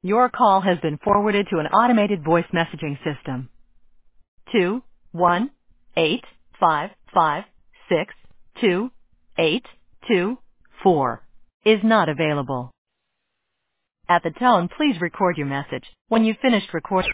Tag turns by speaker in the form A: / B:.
A: Your call has been forwarded to an automated voice messaging system. 21855562824 is not available. At the tone, please record your message. When you've finished recording,